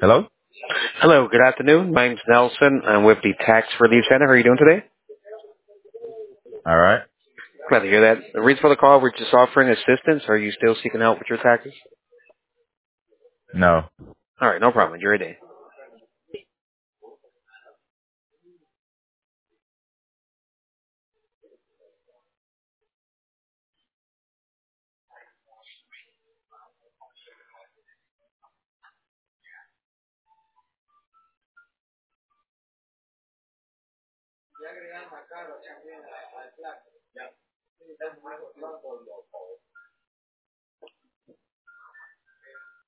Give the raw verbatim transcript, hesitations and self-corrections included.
Hello? Hello, good afternoon. My name's Nelson. I'm with the Tax Relief Center. How are you doing today? All right. Glad to hear that. The reason for the call, we're just offering assistance. Are you still seeking help with your taxes? No. All right, no problem. Enjoy your day.